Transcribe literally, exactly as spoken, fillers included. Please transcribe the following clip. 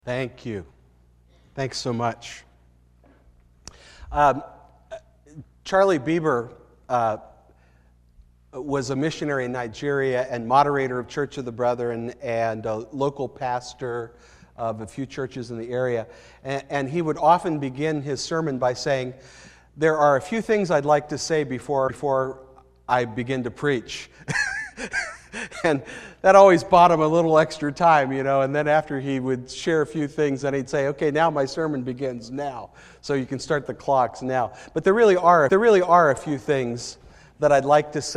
Thank you. Thanks so much. Um, Charlie Bieber uh, was a missionary in Nigeria and moderator of Church of the Brethren and a local pastor of a few churches in the area. And, and he would often begin his sermon by saying, "There are a few things I'd like to say before, before I begin to preach." And that always bought him a little extra time, you know, and then after he would share a few things, then he'd say, "Okay, now my sermon begins now, so you can start the clocks now." But there really are, there really are a few things that I'd like to say